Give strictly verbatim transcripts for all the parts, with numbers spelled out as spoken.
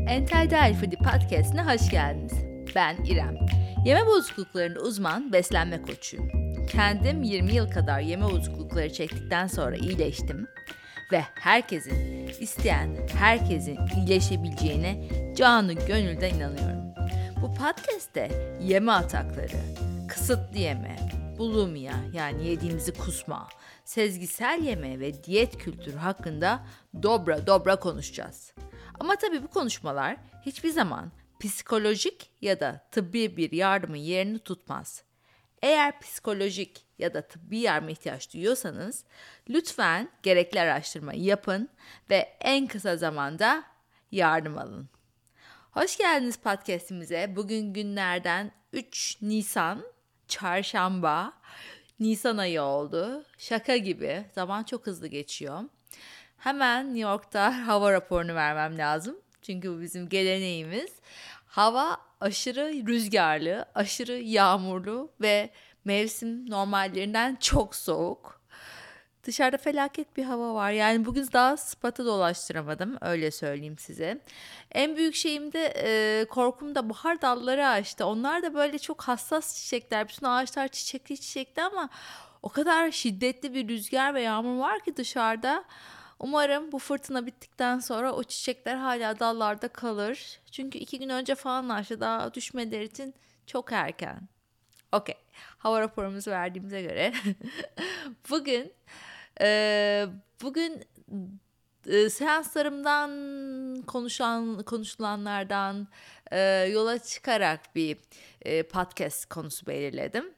Entitled Foodie Podcast'ine hoş geldiniz. Ben İrem. Yeme bozukluklarında uzman beslenme koçuyum. Kendim yirmi yıl kadar yeme bozuklukları çektikten sonra iyileştim ve herkesin, isteyen herkesin iyileşebileceğine canı gönülden inanıyorum. Bu podcast'te yeme atakları, kısıtlı yeme, bulimia yani yediğimizi kusma, sezgisel yeme ve diyet kültürü hakkında dobra dobra konuşacağız. Ama tabii bu konuşmalar hiçbir zaman psikolojik ya da tıbbi bir yardımın yerini tutmaz. Eğer psikolojik ya da tıbbi yardıma ihtiyaç duyuyorsanız lütfen gerekli araştırmayı yapın ve en kısa zamanda yardım alın. Hoş geldiniz podcastimize. Bugün günlerden üç Nisan, çarşamba, Nisan ayı oldu. Şaka gibi, zaman çok hızlı geçiyor. Hemen New York'ta hava raporunu vermem lazım. Çünkü bu bizim geleneğimiz. Hava aşırı rüzgarlı, aşırı yağmurlu ve mevsim normallerinden çok soğuk. Dışarıda felaket bir hava var. Yani bugün daha spatı dolaştıramadım. Öyle söyleyeyim size. En büyük şeyim de e, korkum da bahar dalları açtı. Onlar da böyle çok hassas çiçekler. Bütün ağaçlar çiçekli çiçekli ama o kadar şiddetli bir rüzgar ve yağmur var ki dışarıda. Umarım bu fırtına bittikten sonra o çiçekler hala dallarda kalır. Çünkü iki gün önce falan açtı. Daha düşmeleri için çok erken. Okey. Hava raporumuzu verdiğimize göre. bugün e, bugün e, seanslarımdan konuşan konuşulanlardan e, yola çıkarak bir e, podcast konusu belirledim.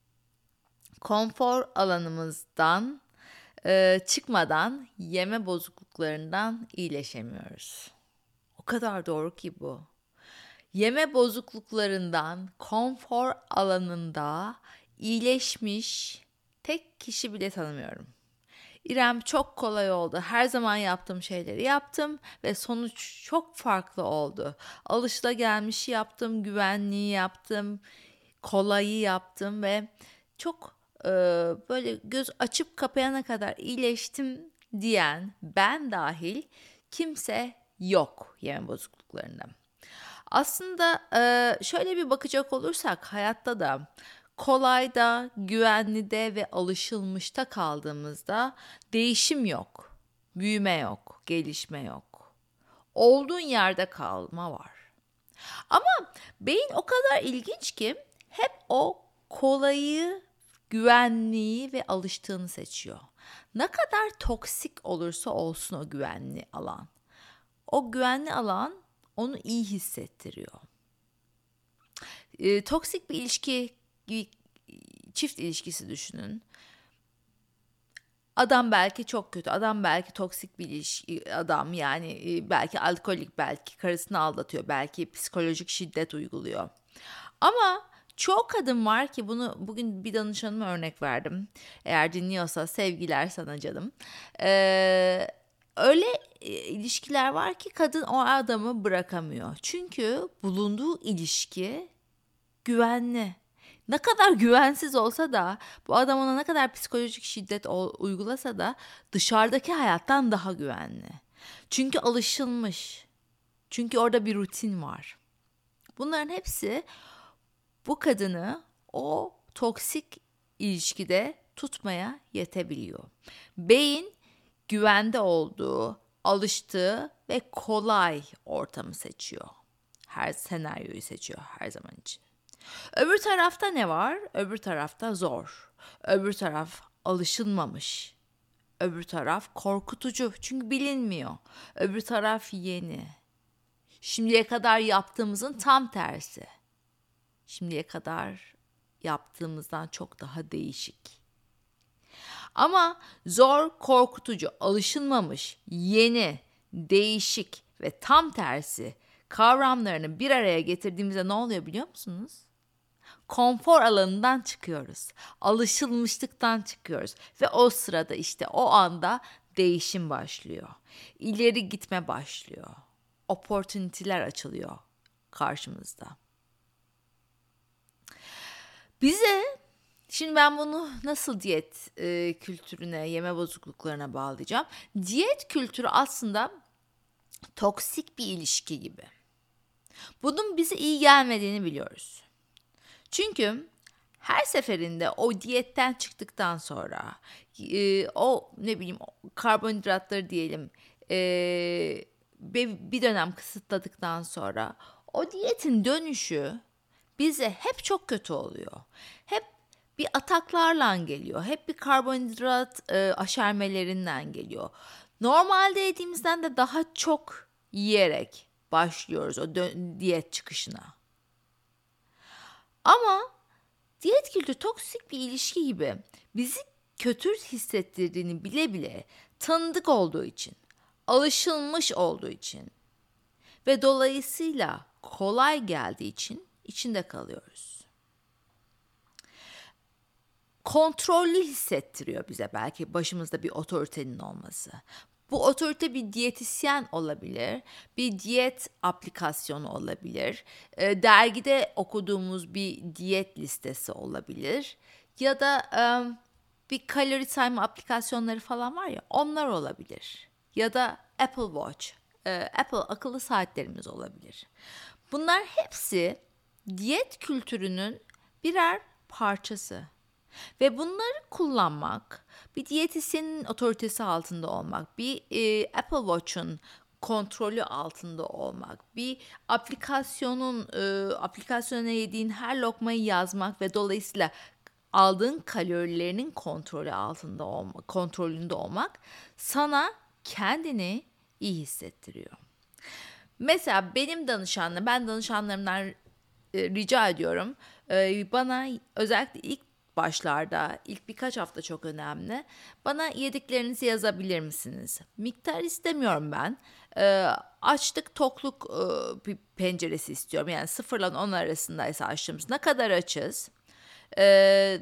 Konfor alanımızdan Ee, çıkmadan yeme bozukluklarından iyileşemiyoruz. O kadar doğru ki bu. Yeme bozukluklarından konfor alanında iyileşmiş tek kişi bile tanımıyorum. İrem çok kolay oldu. Her zaman yaptığım şeyleri yaptım ve sonuç çok farklı oldu. Alışılagelmişi yaptım, güvenliği yaptım, kolayı yaptım ve çok böyle göz açıp kapayana kadar iyileştim diyen ben dahil kimse yok yeme bozukluklarında. Aslında şöyle bir bakacak olursak hayatta da kolayda, güvenlide ve alışılmışta kaldığımızda değişim yok, büyüme yok, gelişme yok. Olduğun yerde kalma var. Ama beyin o kadar ilginç ki hep o kolayı, güvenliği ve alıştığını seçiyor. Ne kadar toksik olursa olsun o güvenli alan. O güvenli alan onu iyi hissettiriyor. E, toksik bir ilişki, bir çift ilişkisi düşünün. Adam belki çok kötü, adam belki toksik bir ilişki adam yani belki alkolik, belki karısını aldatıyor, belki psikolojik şiddet uyguluyor. Ama çok kadın var ki bunu bugün bir danışanıma örnek verdim. Eğer dinliyorsa sevgiler sana canım. Ee, öyle ilişkiler var ki kadın o adamı bırakamıyor. Çünkü bulunduğu ilişki güvenli. Ne kadar güvensiz olsa da bu adam ona ne kadar psikolojik şiddet uygulasa da dışarıdaki hayattan daha güvenli. Çünkü alışılmış. Çünkü orada bir rutin var. Bunların hepsi bu kadını o toksik ilişkide tutmaya yetebiliyor. Beyin güvende olduğu, alıştığı ve kolay ortamı seçiyor. Her senaryoyu seçiyor her zaman için. Öbür tarafta ne var? Öbür tarafta zor. Öbür taraf alışılmamış. Öbür taraf korkutucu çünkü bilinmiyor. Öbür taraf yeni. Şimdiye kadar yaptığımızın tam tersi. Şimdiye kadar yaptığımızdan çok daha değişik. Ama zor, korkutucu, alışılmamış, yeni, değişik ve tam tersi kavramlarını bir araya getirdiğimizde ne oluyor biliyor musunuz? Konfor alanından çıkıyoruz. Alışılmışlıktan çıkıyoruz. Ve o sırada işte o anda değişim başlıyor. İleri gitme başlıyor. Opportunity'ler açılıyor karşımızda. Bize, şimdi ben bunu nasıl diyet e, kültürüne, yeme bozukluklarına bağlayacağım. Diyet kültürü aslında toksik bir ilişki gibi. Bunun bize iyi gelmediğini biliyoruz. Çünkü her seferinde o diyetten çıktıktan sonra e, o ne bileyim karbonhidratları diyelim e, bir dönem kısıtladıktan sonra o diyetin dönüşü bize hep çok kötü oluyor. Hep bir ataklarla geliyor. Hep bir karbonhidrat e, aşermelerinden geliyor. Normalde yediğimizden de daha çok yiyerek başlıyoruz o dö- diyet çıkışına. Ama diyet kültürü toksik bir ilişki gibi bizi kötü hissettirdiğini bile bile tanıdık olduğu için, alışılmış olduğu için ve dolayısıyla kolay geldiği için içinde kalıyoruz. Kontrollü hissettiriyor bize belki başımızda bir otoritenin olması. Bu otorite bir diyetisyen olabilir, bir diyet aplikasyonu olabilir, e, dergide okuduğumuz bir diyet listesi olabilir ya da e, bir kalori sayma aplikasyonları falan var ya onlar olabilir. Ya da Apple Watch, e, Apple akıllı saatlerimiz olabilir. Bunlar hepsi diyet kültürünün birer parçası. Ve bunları kullanmak, bir diyetisyenin otoritesi altında olmak, bir e, Apple Watch'un kontrolü altında olmak, bir aplikasyonun e, aplikasyona yediğin her lokmayı yazmak ve dolayısıyla aldığın kalorilerinin kontrolü altında olmak, kontrolünde olmak sana kendini iyi hissettiriyor. Mesela benim danışanlarım, ben danışanlarımdan e, rica ediyorum. E, bana özellikle ilk başlarda, ilk birkaç hafta çok önemli. Bana yediklerinizi yazabilir misiniz? Miktar istemiyorum ben. E, açlık, tokluk e, bir penceresi istiyorum. Yani sıfırla on arasındaysa açlığımız ne kadar açız? E,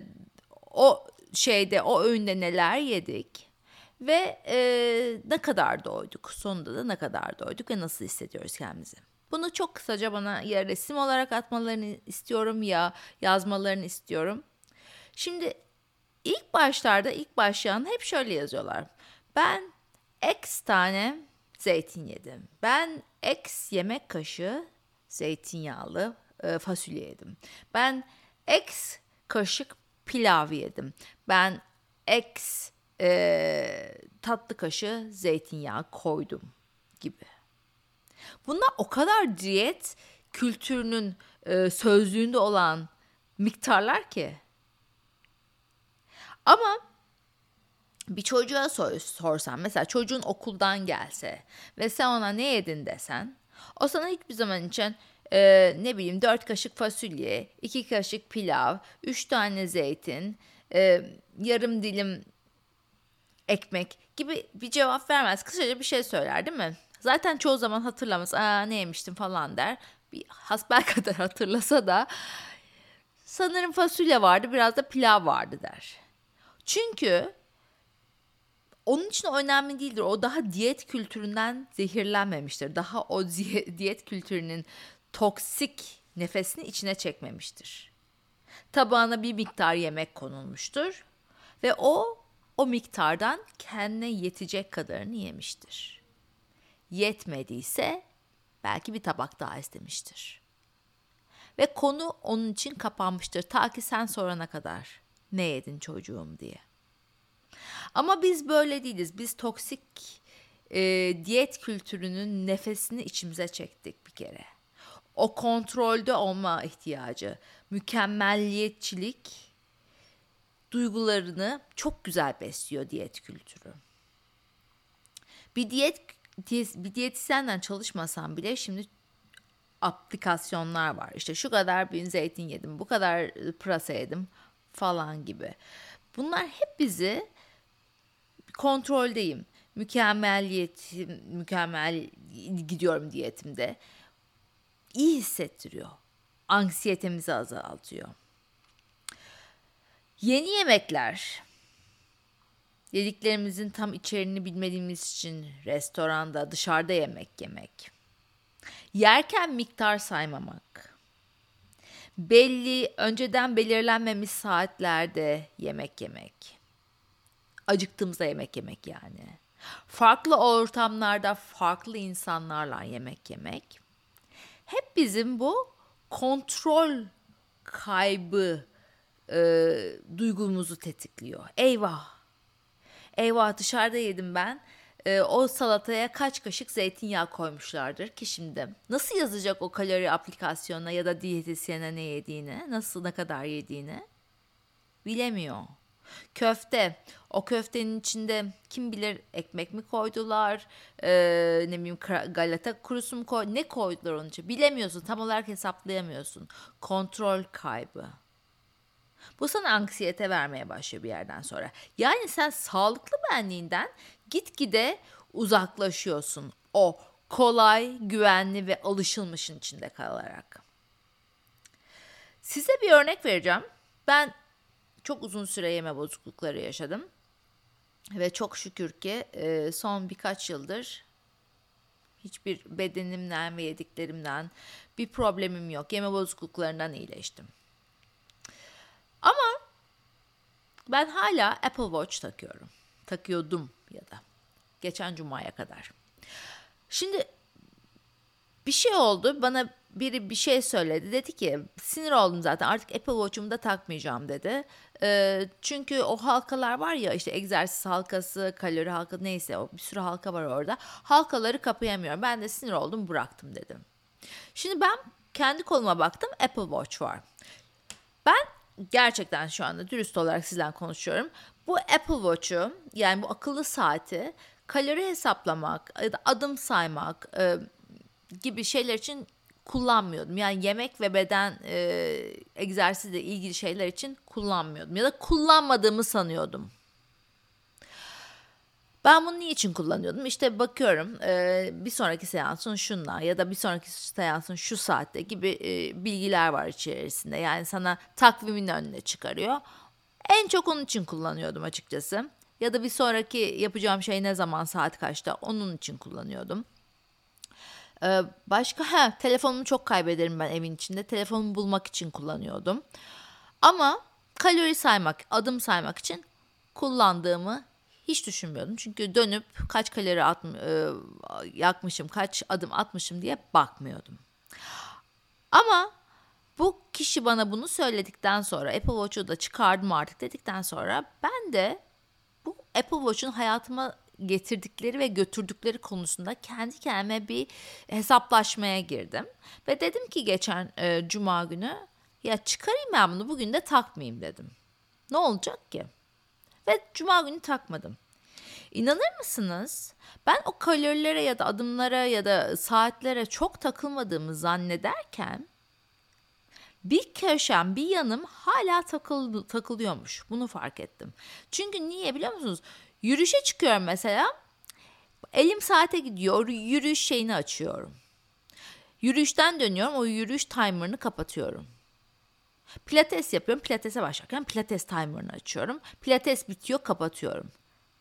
o şeyde, o öğünde neler yedik? Ve e, ne kadar doyduk, sonunda da ne kadar doyduk ve nasıl hissediyoruz kendimizi. Bunu çok kısaca bana ya resim olarak atmalarını istiyorum ya yazmalarını istiyorum. Şimdi ilk başlarda ilk başlayan hep şöyle yazıyorlar. Ben X tane zeytin yedim. Ben X yemek kaşığı zeytinyağlı e, fasulye yedim. Ben X kaşık pilav yedim. Ben X e, tatlı kaşığı zeytinyağı koydum gibi. Bunlar o kadar diyet kültürünün e, sözlüğünde olan miktarlar ki. Ama bir çocuğa sor, sorsan mesela çocuğun okuldan gelse ve sen ona ne yedin desen o sana hiçbir zaman için e, ne bileyim dört kaşık fasulye, iki kaşık pilav, üç tane zeytin, e, yarım dilim ekmek gibi bir cevap vermez. Kısaca bir şey söyler değil mi? Zaten çoğu zaman hatırlamaz. Aa ne yemiştim falan der. Bir hasbelkader hatırlasa da sanırım fasulye vardı biraz da pilav vardı der. Çünkü onun için o önemli değildir. O daha diyet kültüründen zehirlenmemiştir. Daha o diyet kültürünün toksik nefesini içine çekmemiştir. Tabağına bir miktar yemek konulmuştur ve o o miktardan kendine yetecek kadarını yemiştir. Yetmediyse belki bir tabak daha istemiştir. Ve konu onun için kapanmıştır ta ki sen sorana kadar ne yedin çocuğum diye. Ama biz böyle değiliz. Biz toksik e, diyet kültürünün nefesini içimize çektik bir kere. O kontrolde olma ihtiyacı, mükemmelliyetçilik duygularını çok güzel besliyor diyet kültürü. Bir diyet bir diyetisyenden çalışmasam bile şimdi aplikasyonlar var. İşte şu kadar bir zeytin yedim, bu kadar pırasa yedim falan gibi. Bunlar hep bizi kontroldeyim. Mükemmeliyet, mükemmel gidiyorum diyetimde. İyi hissettiriyor. Anksiyetemizi azaltıyor. Yeni yemekler. Yediklerimizin tam içeriğini bilmediğimiz için restoranda, dışarıda yemek yemek. Yerken miktar saymamak. Belli, önceden belirlenmemiş saatlerde yemek yemek. Acıktığımızda yemek yemek yani. Farklı ortamlarda farklı insanlarla yemek yemek. hep bizim bu kontrol kaybı e, duygumuzu tetikliyor. Eyvah, eyvah dışarıda yedim ben. E, o salataya kaç kaşık zeytinyağı koymuşlardır ki şimdi. Nasıl yazacak o kalori aplikasyonuna ya da diyetisyene ne yediğini, nasıl ne kadar yediğini bilemiyor. Köfte, o köftenin içinde kim bilir ekmek mi koydular, e, ne bileyim galeta kurusu mu koy, ne koydular onun için bilemiyorsun, tam olarak hesaplayamıyorsun. Kontrol kaybı. Bu sana anksiyete vermeye başlıyor bir yerden sonra. Yani sen sağlıklı benliğinden gitgide uzaklaşıyorsun. O kolay, güvenli ve alışılmışın içinde kalarak. Size bir örnek vereceğim. Ben çok uzun süre yeme bozuklukları yaşadım. Ve çok şükür ki son birkaç yıldır hiçbir bedenimden ve yediklerimden bir problemim yok. Yeme bozukluklarından iyileştim. Ama ben hala Apple Watch takıyorum. Takıyordum ya da geçen cumaya kadar. Şimdi bir şey oldu. Bana biri bir şey söyledi. Dedi ki sinir oldum zaten artık Apple Watch'umu da takmayacağım dedi. E, çünkü o halkalar var ya işte egzersiz halkası, kalori halkası neyse o bir sürü halka var orada. Halkaları kapayamıyorum. Ben de sinir oldum bıraktım dedim. Şimdi ben kendi koluma baktım Apple Watch var. Ben gerçekten şu anda dürüst olarak sizden konuşuyorum. Bu Apple Watch'u yani bu akıllı saati kalori hesaplamak ya da adım saymak e, gibi şeyler için kullanmıyordum. Yani yemek ve beden e, egzersizle ilgili şeyler için kullanmıyordum. Ya da kullanmadığımı sanıyordum. Ben bunu niçin kullanıyordum? İşte bakıyorum e, bir sonraki seansın şunla ya da bir sonraki seansın şu saatte gibi e, bilgiler var içerisinde. Yani sana takvimin önüne çıkarıyor. En çok onun için kullanıyordum açıkçası. Ya da bir sonraki yapacağım şey ne zaman saat kaçta onun için kullanıyordum. Ee, başka ha telefonumu çok kaybederim ben evin içinde. Telefonumu bulmak için kullanıyordum. Ama kalori saymak, adım saymak için kullandığımı hiç düşünmüyordum. Çünkü dönüp kaç kalori at, e, yakmışım, kaç adım atmışım diye bakmıyordum. Ama bu kişi bana bunu söyledikten sonra Apple Watch'u da çıkardım artık dedikten sonra ben de bu Apple Watch'un hayatıma getirdikleri ve götürdükleri konusunda kendi kendime bir hesaplaşmaya girdim. Ve dedim ki geçen e, cuma günü ya çıkarayım ben bunu bugün de takmayayım dedim. Ne olacak ki? Ve cuma günü takmadım. İnanır mısınız? Ben o kalorilere ya da adımlara ya da saatlere çok takılmadığımı zannederken bir köşem, bir yanım hala takıl, takılıyormuş. Bunu fark ettim. Çünkü niye biliyor musunuz? Yürüyüşe çıkıyorum mesela. Elim saate gidiyor. Yürüyüş şeyini açıyorum. Yürüyüşten dönüyorum. O yürüyüş timer'ını kapatıyorum. Pilates yapıyorum. Pilatese başlarken pilates timer'ını açıyorum. Pilates bitiyor, kapatıyorum.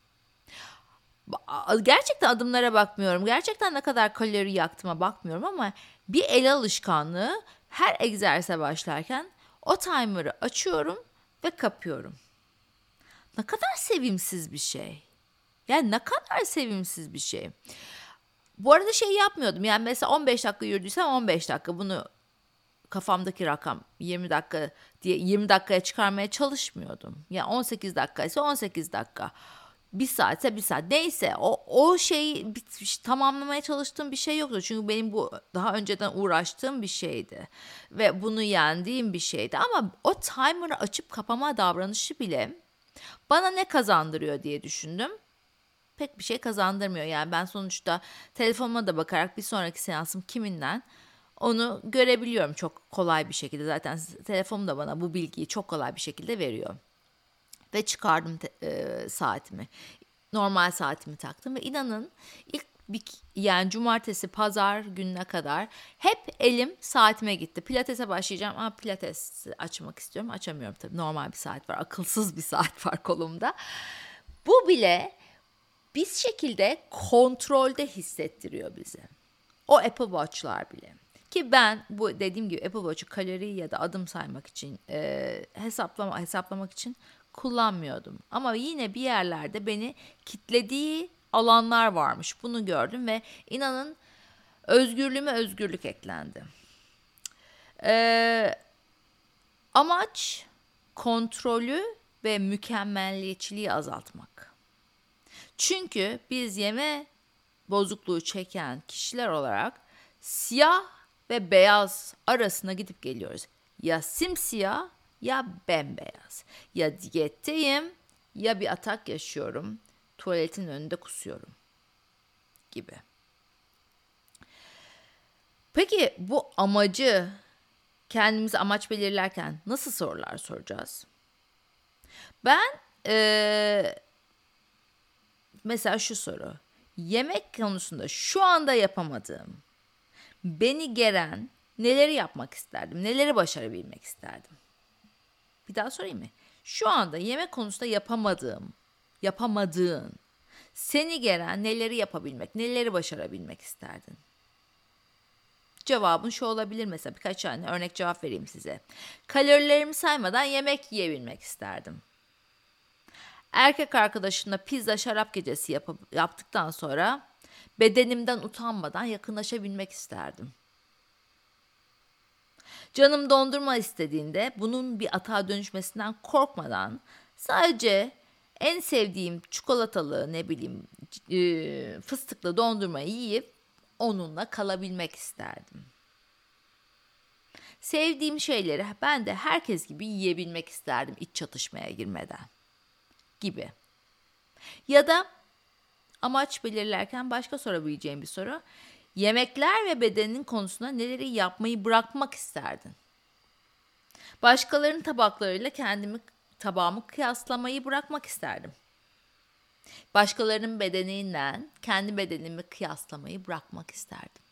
Gerçekten adımlara bakmıyorum. Gerçekten ne kadar kalori yaktığıma bakmıyorum ama bir el alışkanlığı her egzersize başlarken o timer'ı açıyorum ve kapıyorum. Ne kadar sevimsiz bir şey. Yani ne kadar sevimsiz bir şey. Bu arada şey yapmıyordum. Yani mesela on beş dakika yürüdüysem on beş dakika bunu kafamdaki rakam yirmi dakika diye yirmi dakikaya çıkarmaya çalışmıyordum. Yani on sekiz dakika ise on sekiz dakika. Bir saatse bir saat. Neyse o, o şeyi bitmiş, tamamlamaya çalıştığım bir şey yoktu. Çünkü benim bu daha önceden uğraştığım bir şeydi. Ve bunu yendiğim bir şeydi. Ama o timer'ı açıp kapama davranışı bile bana ne kazandırıyor diye düşündüm. Pek bir şey kazandırmıyor. Yani ben sonuçta telefonuma da bakarak bir sonraki seansım kiminden onu görebiliyorum çok kolay bir şekilde. Zaten telefonum da bana bu bilgiyi çok kolay bir şekilde veriyor. Ve çıkardım te- e, saatimi. Normal saatimi taktım ve inanın ilk bir, yani cumartesi pazar gününe kadar hep elim saatime gitti. Pilatese başlayacağım ama pilates açmak istiyorum. Açamıyorum tabii. Normal bir saat var. Akılsız bir saat var kolumda. Bu bile bir şekilde kontrolde hissettiriyor bizi. O Apple Watch'lar bile. Ki ben bu dediğim gibi Apple Watch'u kalori ya da adım saymak için e, hesaplama hesaplamak için kullanmıyordum. Ama yine bir yerlerde beni kitlediği alanlar varmış. Bunu gördüm ve inanın özgürlüğüme özgürlük eklendi. Ee, amaç kontrolü ve mükemmelliyetçiliği azaltmak. Çünkü biz yeme bozukluğu çeken kişiler olarak siyah ve beyaz arasına gidip geliyoruz. Ya simsiyah ya bembeyaz. Ya diyetteyim ya bir atak yaşıyorum. Tuvaletin önünde kusuyorum gibi. Peki bu amacı kendimize amaç belirlerken nasıl sorular soracağız? Ben ee, mesela şu soru. Yemek konusunda şu anda yapamadığım, beni geren neleri yapmak isterdim, neleri başarabilmek isterdim? Bir daha sorayım mı? Şu anda yemek konusunda yapamadığım, yapamadığın, seni geren neleri yapabilmek, neleri başarabilmek isterdin? Cevabın şu olabilir mesela, birkaç tane örnek cevap vereyim size. Kalorilerimi saymadan yemek yiyebilmek isterdim. Erkek arkadaşımla pizza şarap gecesi yap- yaptıktan sonra bedenimden utanmadan yakınlaşabilmek isterdim. Canım dondurma istediğinde bunun bir atağa dönüşmesinden korkmadan sadece en sevdiğim çikolatalı ne bileyim e, fıstıklı dondurmayı yiyip onunla kalabilmek isterdim. Sevdiğim şeyleri ben de herkes gibi yiyebilmek isterdim iç çatışmaya girmeden gibi. Ya da amaç belirlerken başka sorabileceğim bir soru. Yemekler ve bedenin konusunda neleri yapmayı bırakmak isterdin? Başkalarının tabaklarıyla kendimi tabağımı kıyaslamayı bırakmak isterdim. Başkalarının bedeniyle kendi bedenimi kıyaslamayı bırakmak isterdim.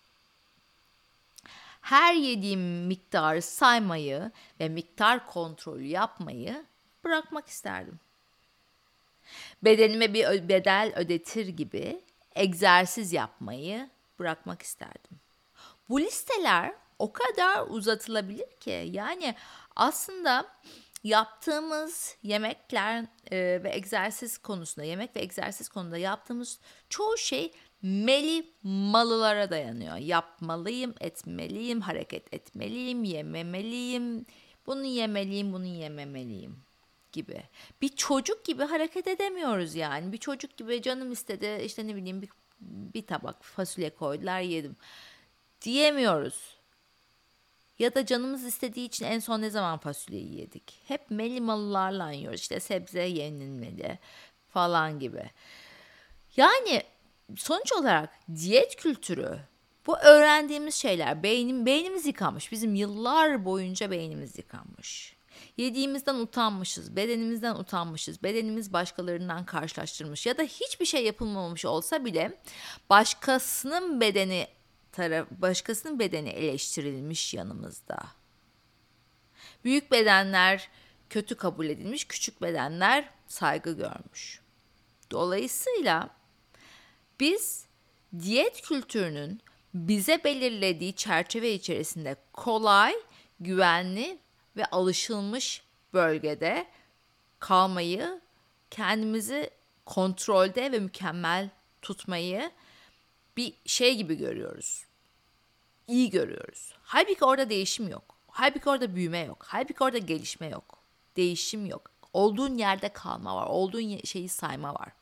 Her yediğim miktarı saymayı ve miktar kontrolü yapmayı bırakmak isterdim. Bedenime bir bedel ödetir gibi egzersiz yapmayı bırakmak isterdim. Bu listeler o kadar uzatılabilir ki, yani aslında yaptığımız yemekler e, ve egzersiz konusunda, yemek ve egzersiz konusunda yaptığımız çoğu şey meli malılara dayanıyor. Yapmalıyım, etmeliyim, hareket etmeliyim, yememeliyim, bunu yemeliyim, bunu yememeliyim gibi. Bir çocuk gibi hareket edemiyoruz yani. Bir çocuk gibi canım istedi, işte ne bileyim bir, bir tabak fasulye koydular yedim diyemiyoruz. Ya da canımız istediği için en son ne zaman fasulyeyi yedik? Hep melimalılarla yiyoruz. İşte sebze yenilmeli falan gibi. Yani sonuç olarak diyet kültürü, bu öğrendiğimiz şeyler, beynim, beynimiz yıkanmış. Bizim yıllar boyunca beynimiz yıkanmış. Yediğimizden utanmışız, bedenimizden utanmışız, bedenimiz başkalarından karşılaştırmış ya da hiçbir şey yapılmamış olsa bile başkasının bedeni taraf, başkasının bedeni eleştirilmiş yanımızda. Büyük bedenler kötü kabul edilmiş, küçük bedenler saygı görmüş. Dolayısıyla biz diyet kültürünün bize belirlediği çerçeve içerisinde kolay, güvenli ve alışılmış bölgede kalmayı, kendimizi kontrolde ve mükemmel tutmayı bir şey gibi görüyoruz. İyi görüyoruz. Halbuki orada değişim yok. Halbuki orada büyüme yok. Halbuki orada gelişme yok. Değişim yok. Olduğun yerde kalma var. Olduğun şeyi sayma var.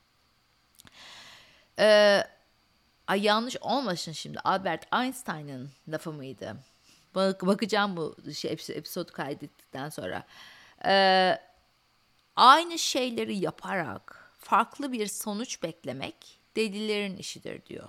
Ee, ay yanlış olmasın şimdi. Albert Einstein'ın lafı mıydı? Bak, bakacağım bu şey, episodu kaydettikten sonra. Ee, aynı şeyleri yaparak farklı bir sonuç beklemek delilerin işidir diyor.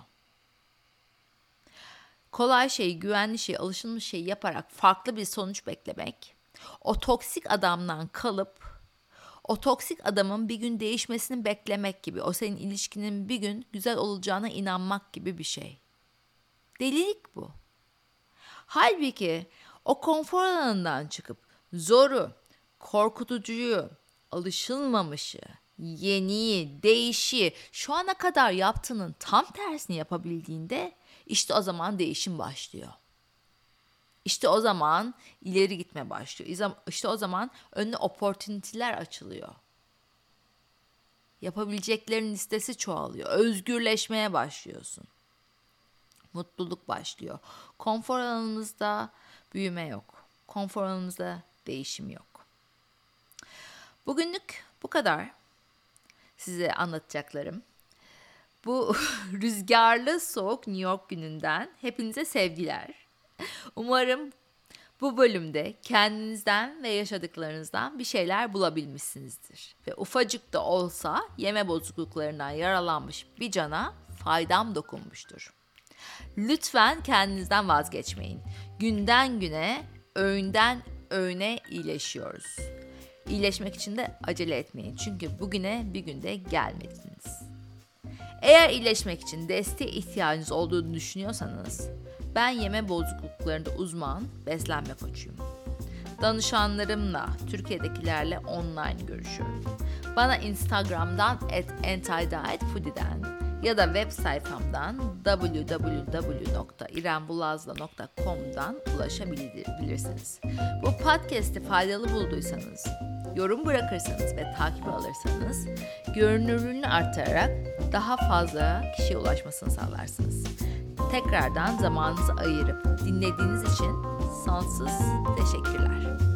Kolay şey, güvenli şey, alışılmış şey yaparak farklı bir sonuç beklemek, o toksik adamdan kalıp o toksik adamın bir gün değişmesini beklemek gibi, o senin ilişkinin bir gün güzel olacağına inanmak gibi bir şey. Delilik bu. Halbuki o konfor alanından çıkıp zoru, korkutucuyu, alışılmamışı, yeniyi, değişi, şu ana kadar yaptığının tam tersini yapabildiğinde işte o zaman değişim başlıyor. İşte o zaman ileri gitme başlıyor. İşte o zaman önüne opportunity'ler açılıyor. Yapabileceklerin listesi çoğalıyor. Özgürleşmeye başlıyorsun. mutluluk başlıyor. Konfor alanımızda büyüme yok. Konfor alanımızda değişim yok. Bugünlük bu kadar. Size anlatacaklarım. Bu rüzgarlı soğuk New York gününden hepinize sevgiler. Umarım bu bölümde kendinizden ve yaşadıklarınızdan bir şeyler bulabilmişsinizdir. Ve ufacık da olsa yeme bozukluklarından yaralanmış bir cana faydam dokunmuştur. Lütfen kendinizden vazgeçmeyin. Günden güne, öğünden öğüne iyileşiyoruz. İyileşmek için de acele etmeyin. Çünkü bugüne bir günde gelmediniz. Eğer iyileşmek için desteğe ihtiyacınız olduğunu düşünüyorsanız, ben yeme bozukluklarında uzman, beslenme koçuyum. Danışanlarımla, Türkiye'dekilerle online görüşüyorum. Bana Instagram'dan at anti diet foodie'den ya da web sayfamdan double-u double-u double-u nokta irembulazla nokta com'dan ulaşabilirsiniz. Bu podcast'i faydalı bulduysanız, yorum bırakırsanız ve takip alırsanız görünürlüğünü artırarak daha fazla kişiye ulaşmasını sağlarsınız. Tekrardan zamanınızı ayırıp dinlediğiniz için sonsuz teşekkürler.